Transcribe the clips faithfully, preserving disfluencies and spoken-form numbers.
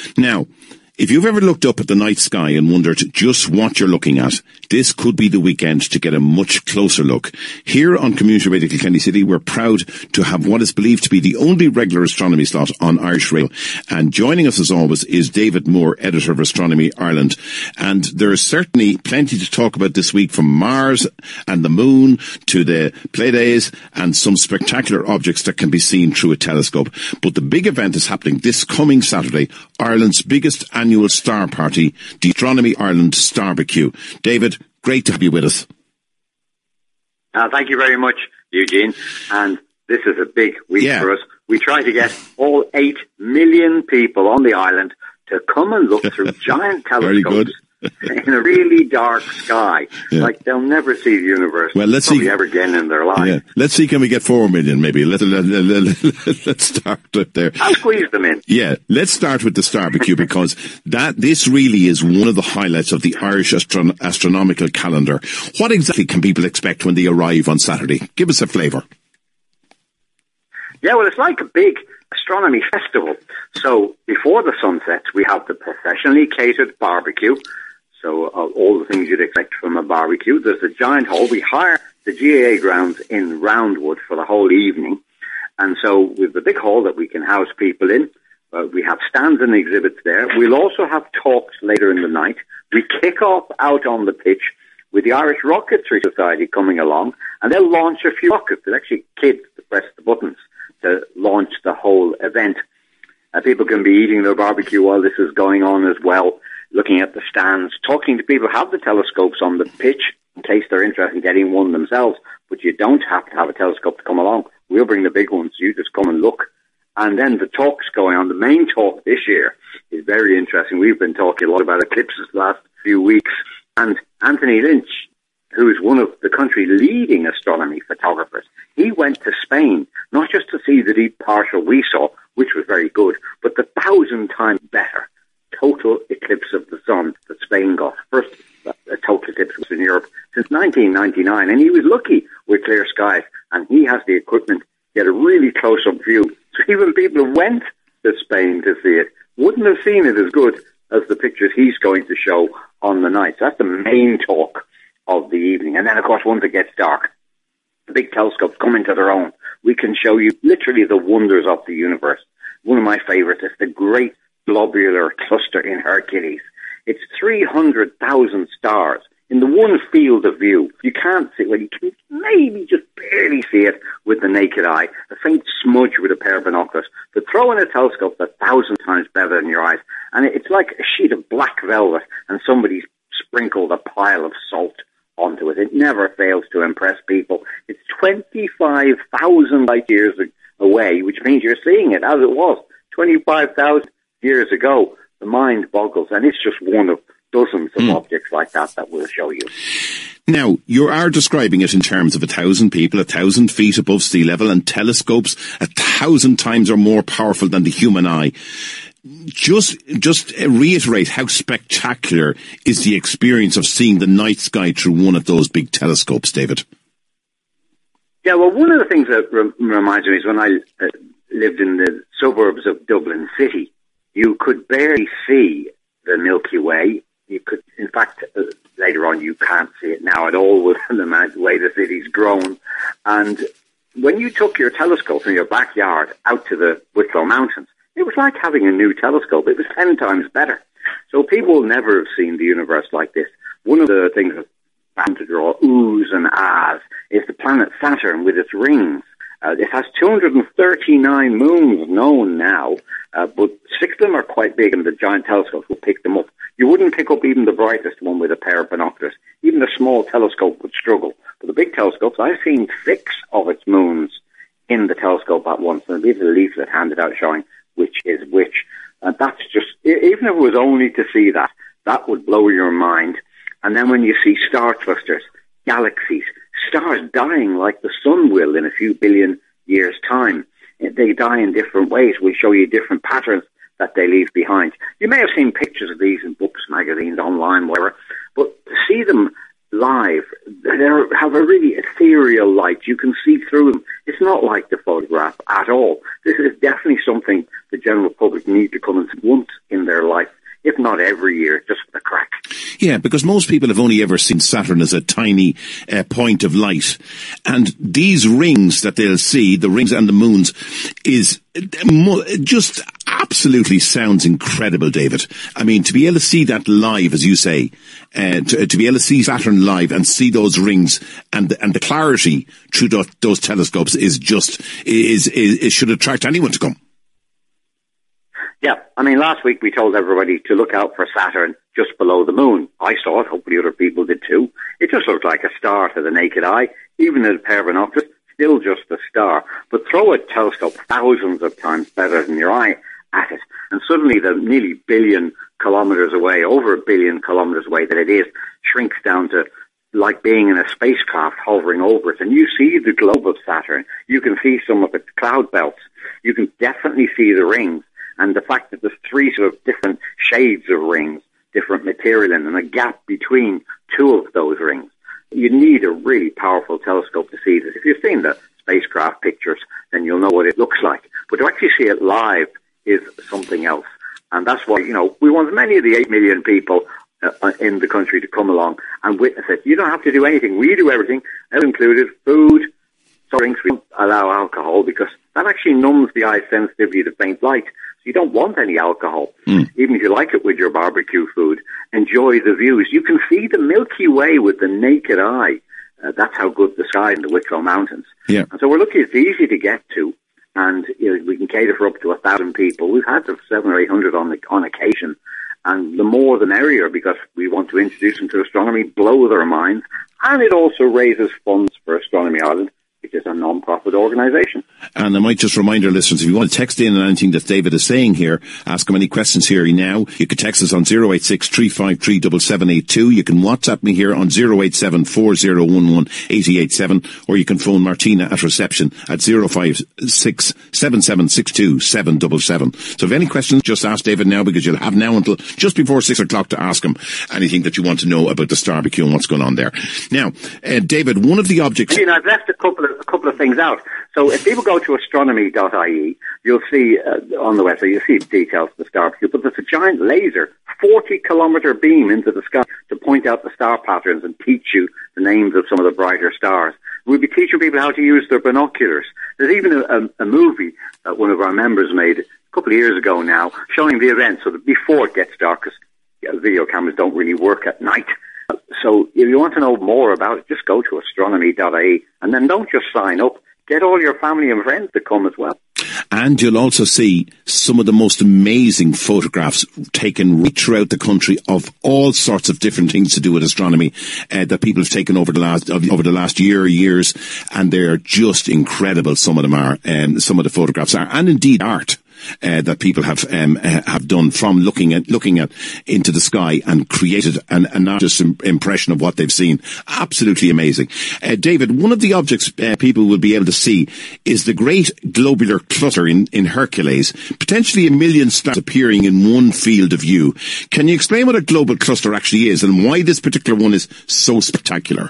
Now, if you've ever looked up at the night sky and wondered just what you're looking at, this could be the weekend to get a much closer look. Here on Community Radio Kilkenny City, we're proud to have what is believed to be the only regular astronomy slot on Irish Radio. And joining us as always is David Moore, editor of Astronomy Ireland. And there is certainly plenty to talk about this week, from Mars and the Moon to the Pleiades and some spectacular objects that can be seen through a telescope. But the big event is happening this coming Saturday, Ireland's biggest annual star party, the Astronomy Ireland Starbecue. David, great to have you with us. Uh, thank you very much, Eugene. And this is a big week yeah. for us. We try to get all eight million people on the island to come and look through giant telescopes. Very good. In a really dark sky. Yeah. Like, they'll never see the universe. Well, let's probably see. ever again in their life. Yeah. Let's see, can we get four million maybe? Let, let, let, let, let's start it there. I'll squeeze them in. Yeah, let's start with the Starbecue because that this really is one of the highlights of the Irish astro- astronomical calendar. What exactly can people expect when they arrive on Saturday? Give us a flavour. Yeah, well, it's like a big astronomy festival. So before the sun sets, we have the professionally catered barbecue. So uh, all the things you'd expect from a barbecue. There's a giant hall. We hire the G A A grounds in Roundwood for the whole evening. And so with the big hall that we can house people in, uh, we have stands and exhibits there. We'll also have talks later in the night. We kick off out on the pitch with the Irish Rocketry Society coming along, and they'll launch a few rockets. They're actually kids to press the buttons to launch the whole event. Uh, people can be eating their barbecue while this is going on as well, looking at the stands, talking to people who have the telescopes on the pitch in case they're interested in getting one themselves. But you don't have to have a telescope to come along. We'll bring the big ones. You just come and look. And then the talks going on. The main talk this year is very interesting. We've been talking a lot about eclipses the last few weeks. And Anthony Lynch, who is one of the country's leading astronomy photographers, he went to Spain, not just to see the deep partial we saw, which was very good, but the thousand times better total eclipse of the sun that Spain got. First a total eclipse was in Europe since nineteen ninety-nine, and he was lucky with clear skies, and he has the equipment to get a really close-up view. So even people who went to Spain to see it wouldn't have seen it as good as the pictures he's going to show on the night. So that's the main talk of the evening. And then, of course, once it gets dark, the big telescopes come into their own. We can show you literally the wonders of the universe. One of my favorites is the Great Globular Cluster in Hercules. It's three hundred thousand stars in the one field of view. You can't see, well, you can maybe just barely see it with the naked eye, a faint smudge with a pair of binoculars. But throw in a telescope that's a thousand times better than your eyes, and it's like a sheet of black velvet, and somebody's sprinkled a pile of salt onto it. It never fails to impress people. It's twenty-five thousand light years away, which means you're seeing it as it was twenty-five thousand years ago. The mind boggles, and it's just one of dozens of mm. objects like that that we'll show you. Now, you are describing it in terms of a thousand people, a thousand feet above sea level, and telescopes a thousand times or more powerful than the human eye. Just, just reiterate how spectacular is the experience of seeing the night sky through one of those big telescopes, David? Yeah, well, one of the things that re- reminds me is when I uh, lived in the suburbs of Dublin City, you could barely see the Milky Way. You could, in fact, uh, later on, you can't see it now at all with the way the city's grown. And when you took your telescope from your backyard out to the Wicklow Mountains, it was like having a new telescope. It was ten times better. So people will never have seen the universe like this. One of the things that's bound to draw oohs and ahs is the planet Saturn with its rings. Uh, it has two hundred thirty-nine moons known now, uh, but six of them are quite big, and the giant telescopes will pick them up. You wouldn't pick up even the brightest one with a pair of binoculars. Even a small telescope would struggle. But the big telescopes, I've seen six of its moons in the telescope at once, and there's a leaflet handed out showing which is which. And that's just, even if it was only to see that, that would blow your mind. And then when you see star clusters, galaxies, stars dying like the sun will in a few billion years' time. They die in different ways. We'll show you different patterns that they leave behind. You may have seen pictures of these in books, magazines, online, whatever, but to see them live, they have a really ethereal light. You can see through them. It's not like the photograph at all. This is definitely something the general public need to come and see once in their not every year, just for the crack. Yeah, because most people have only ever seen Saturn as a tiny uh, point of light. And these rings that they'll see, the rings and the moons, is just absolutely sounds incredible, David. I mean, to be able to see that live, as you say, uh, to, to be able to see Saturn live and see those rings and and the clarity through those, those telescopes is just, is, is, is should attract anyone to come. Yeah, I mean, last week we told everybody to look out for Saturn just below the moon. I saw it, hopefully other people did too. It just looked like a star to the naked eye, even in a pair of binoculars, still just a star. But throw a telescope thousands of times better than your eye at it, and suddenly the nearly billion kilometers away, over a billion kilometers away that it is, shrinks down to like being in a spacecraft hovering over it. And you see the globe of Saturn. You can see some of its cloud belts. You can definitely see the rings. And the fact that there's three sort of different shades of rings, different material in them, and a gap between two of those rings. You need a really powerful telescope to see this. If you've seen the spacecraft pictures, then you'll know what it looks like. But to actually see it live is something else. And that's why, you know, we want many of the eight million people uh, in the country to come along and witness it. You don't have to do anything. We do everything, included food, drinks. We don't allow alcohol because that actually numbs the eye's sensitivity to faint light. You don't want any alcohol. Mm. Even if you like it with your barbecue food, enjoy the views. You can see the Milky Way with the naked eye. Uh, that's how good the sky in the Wicklow Mountains. Yeah. And so we're lucky it's easy to get to, and you know, we can cater for up to a thousand people. We've had seven or eight hundred on the, on occasion, and the more the merrier because we want to introduce them to astronomy, blow their minds, and it also raises funds for Astronomy Ireland, which is a non-profit organisation. And I might just remind our listeners, if you want to text in on anything that David is saying here, ask him any questions here now. You can text us on zero eight six, three five three, seven seven eight two. You can WhatsApp me here on zero eight seven, four zero one one, eight zero eight seven, or you can phone Martina at reception at zero five six, seven seven six two, seven seven seven. So if any questions, just ask David now, because you'll have now until just before six o'clock to ask him anything that you want to know about the Starbecue and what's going on there. Now, uh, David, one of the objects... You know, I've left a couple of, a couple of things out. So if people go to astronomy dot I E, you'll see uh, on the website, you'll see details of the Starbecue, but there's a giant laser, forty kilometre beam into the sky to point out the star patterns and teach you the names of some of the brighter stars. We'll be teaching people how to use their binoculars. There's even a, a, a movie that one of our members made a couple of years ago now, showing the event so that before it gets dark, because you know, video cameras don't really work at night. So if you want to know more about it, just go to astronomy dot I E, and then don't just sign up. Get all your family and friends to come as well. And you'll also see some of the most amazing photographs taken right throughout the country of all sorts of different things to do with astronomy uh, that people have taken over the last over the last year, years, and they're just incredible. Some of them are, and um, some of the photographs are, and indeed art. Uh, that people have um, have done from looking at looking at into the sky and created an, an artist's impression of what they've seen. Absolutely amazing. Uh, David, one of the objects uh, people will be able to see is the Great Globular Cluster in, in Hercules, potentially a million stars appearing in one field of view. Can you explain what a global cluster actually is and why this particular one is so spectacular?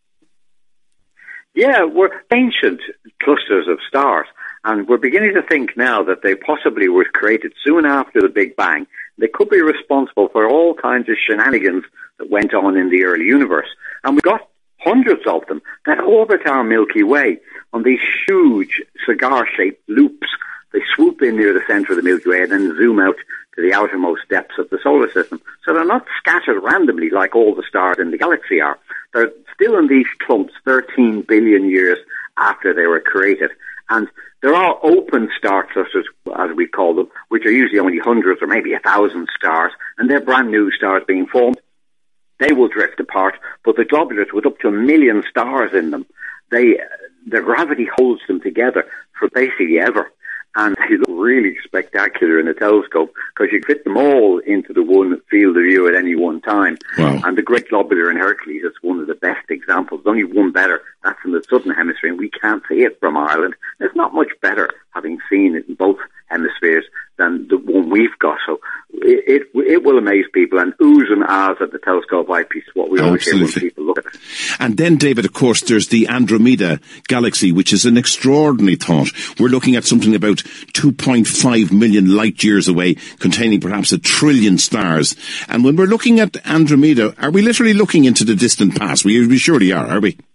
Yeah, we're ancient clusters of stars. And we're beginning to think now that they possibly were created soon after the Big Bang. They could be responsible for all kinds of shenanigans that went on in the early universe. And we've got hundreds of them that orbit our Milky Way on these huge cigar-shaped loops. They swoop in near the center of the Milky Way and then zoom out to the outermost depths of the solar system. So they're not scattered randomly like all the stars in the galaxy are. They're still in these clumps thirteen billion years after they were created. And there are open star clusters, as we call them, which are usually only hundreds or maybe a thousand stars, and they're brand new stars being formed. They will drift apart, but the globulars with up to a million stars in them, they, their gravity holds them together for basically ever. And they look really spectacular in a telescope because you fit them all into the one field of view at any one time. Wow. And the Great Globular in Hercules is one of the best examples. There's only one better. That's in the southern hemisphere, and we can't see it from Ireland. It's not much better, having seen it in both hemispheres, than the one we've got. So it, it it will amaze people, and oohs and ahs at the telescope eyepiece, what we always hear when people look at it. And then, David, of course, there's the Andromeda galaxy, which is an extraordinary thought. We're looking at something about two point five million light years away, containing perhaps a trillion stars. And when we're looking at Andromeda, are we literally looking into the distant past? We, we surely are, are we?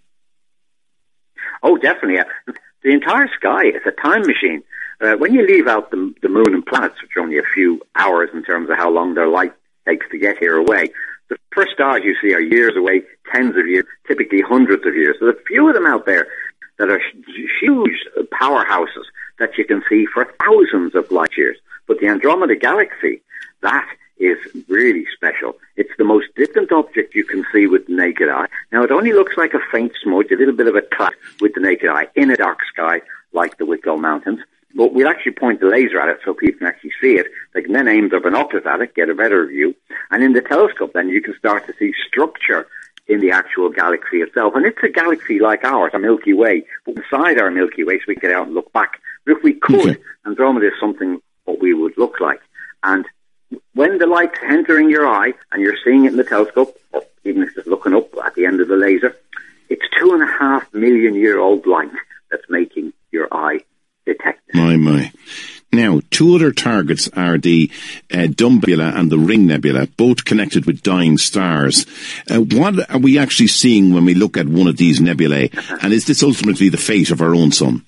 Oh, definitely. The entire sky is a time machine. Uh, when you leave out the, the moon and planets, which are only a few hours in terms of how long their light takes to get here away, the first stars you see are years away, tens of years, typically hundreds of years. So there's a few of them out there that are huge powerhouses that you can see for thousands of light years. But the Andromeda Galaxy, that is really special. It's the most distant object you can see with the naked eye. Now, it only looks like a faint smudge, a little bit of a cloud with the naked eye in a dark sky like the Wicklow Mountains. But we'll actually point the laser at it so people can actually see it. They can then aim their binoculars at it, get a better view. And in the telescope, then you can start to see structure in the actual galaxy itself. And it's a galaxy like ours, a Milky Way, but inside our Milky Way, so we can get out and look back. But if we could, Andromeda is something what we would look like. And when the light's entering your eye and you're seeing it in the telescope, or even if it's looking up at the end of the laser, it's two and a half million year old light that's making your eye detect it. My, my. Now, two other targets are the uh, Dumb Nebula and the Ring Nebula, both connected with dying stars. Uh, what are we actually seeing when we look at one of these nebulae? And is this ultimately the fate of our own sun?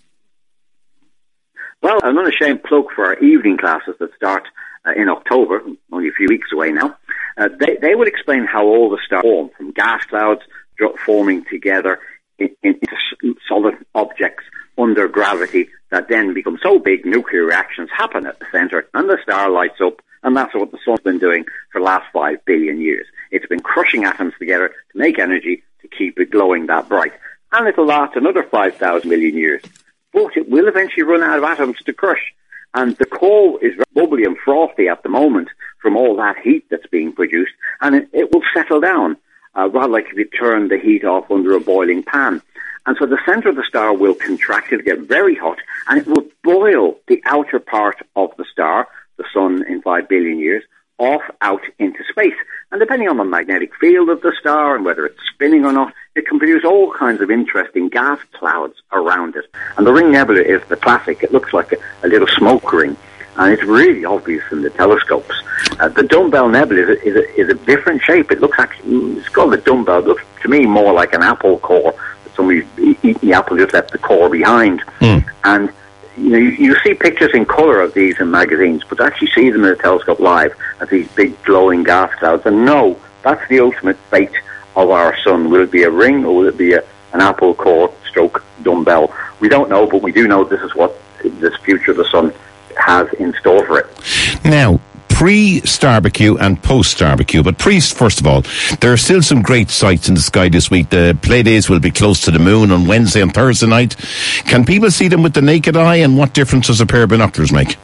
Well, an unashamed plug for our evening classes that start uh, in October, only a few weeks away now. Uh, they, they would explain how all the stars form, from gas clouds forming together in, in, into solid objects under gravity that then become so big, nuclear reactions happen at the center, and the star lights up, and that's what the sun's been doing for the last five billion years. It's been crushing atoms together to make energy to keep it glowing that bright. And it'll last another five thousand million years. But it will eventually run out of atoms to crush. And the core is very bubbly and frothy at the moment from all that heat that's being produced, and it, it will settle down, uh, rather like if you turn the heat off under a boiling pan. And so the center of the star will contract, it'll get very hot, and it will boil the outer part of the star, the sun in five billion years, off out into space. And depending on the magnetic field of the star and whether it's spinning or not, it can produce all kinds of interesting gas clouds around it. And the Ring Nebula is the classic. It looks like a, a little smoke ring, and it's really obvious in the telescopes. Uh, the Dumbbell Nebula is a, is, a, is a different shape. It looks actually, it's called a dumbbell. It looks to me more like an apple core. Somebody's eaten the apple, just left the core behind. Mm. And you know, you, you see pictures in colour of these in magazines, but to actually see them in a telescope live as these big glowing gas clouds, and no, that's the ultimate fate of our sun. Will it be a ring, or will it be a, an apple core stroke dumbbell? We don't know, but we do know this is what this future of the sun has in store for it. Now, pre-Starbecue and post-Starbecue, but pre, first of all, there are still some great sights in the sky this week. The play days will be close to the moon on Wednesday and Thursday night. Can people see them with the naked eye, and what difference does a pair of binoculars make?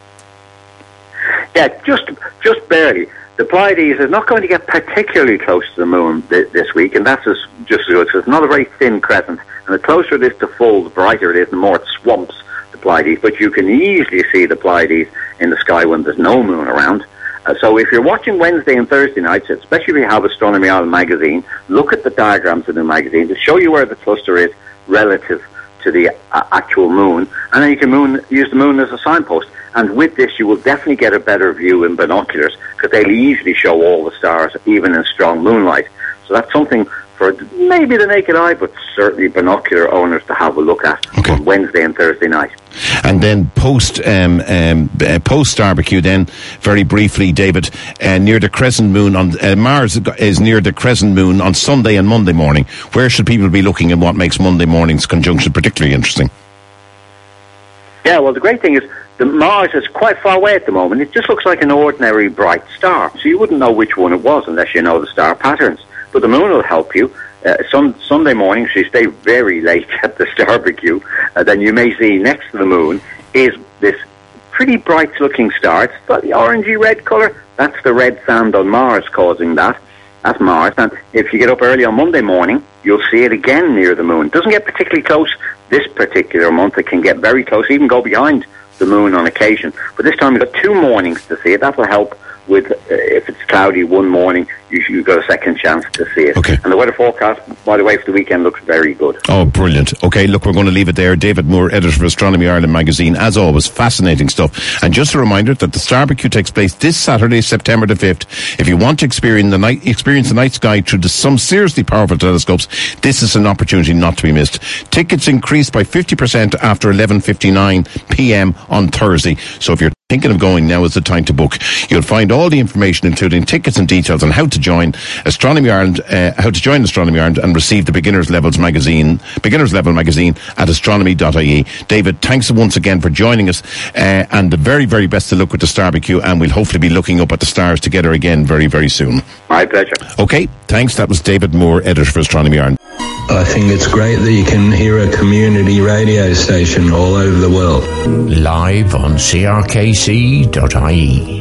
Yeah, just just barely. The Pleiades is not going to get particularly close to the moon th- this week, and that's just, just as good. So it's not a very thin crescent, and the closer it is to full, the brighter it is, the more it swamps the Pleiades. But you can easily see the Pleiades in the sky when there's no moon around. Uh, so if you're watching Wednesday and Thursday nights, especially if you have Astronomy Island magazine, look at the diagrams in the magazine to show you where the cluster is relative to the uh, actual moon, and then you can moon, use the moon as a signpost. And with this, you will definitely get a better view in binoculars, because they'll easily show all the stars, even in strong moonlight. So that's something for maybe the naked eye, but certainly binocular owners to have a look at okay. on Wednesday and Thursday night. And then post um, um, uh, post Starbecue, then very briefly, David, uh, near the crescent moon on uh, Mars is near the crescent moon on Sunday and Monday morning. Where should people be looking, and what makes Monday morning's conjunction particularly interesting? Yeah, well, the great thing is the Mars is quite far away at the moment. It just looks like an ordinary bright star, so you wouldn't know which one it was unless you know the star patterns. But the moon will help you. Uh, sun, Sunday morning, so you stay very late at the Starbecue, uh, then you may see next to the moon is this pretty bright-looking star. It's got the orangey-red colour. That's the red sand on Mars causing that. That's Mars. And if you get up early on Monday morning, you'll see it again near the moon. It doesn't get particularly close this particular month. It can get very close, even go behind the moon on occasion. But this time we've got two mornings to see it. That will help with, uh, if it's cloudy one morning, you, you've got a second chance to see it. Okay. And the weather forecast, by the way, for the weekend looks very good. Oh, brilliant. Okay, look, we're going to leave it there. David Moore, editor of Astronomy Ireland magazine. As always, fascinating stuff. And just a reminder that the Starbecue takes place this Saturday, September the fifth. If you want to experience the night, experience the night sky through the, some seriously powerful telescopes, this is an opportunity not to be missed. Tickets increase by fifty percent after eleven fifty-nine p.m. on Thursday. So if you're thinking of going, now is the time to book. You'll find all the information, including tickets and details on how to join Astronomy Ireland, uh, how to join Astronomy Ireland and receive the Beginners Levels magazine, Beginners Level magazine at astronomy dot I E. David, thanks once again for joining us, uh, and the very, very best of luck with the Starbecue, and we'll hopefully be looking up at the stars together again very, very soon. My pleasure. Okay, thanks. That was David Moore, editor for Astronomy Ireland. I think it's great that you can hear a community radio station all over the world. Live on C R K C dot I E.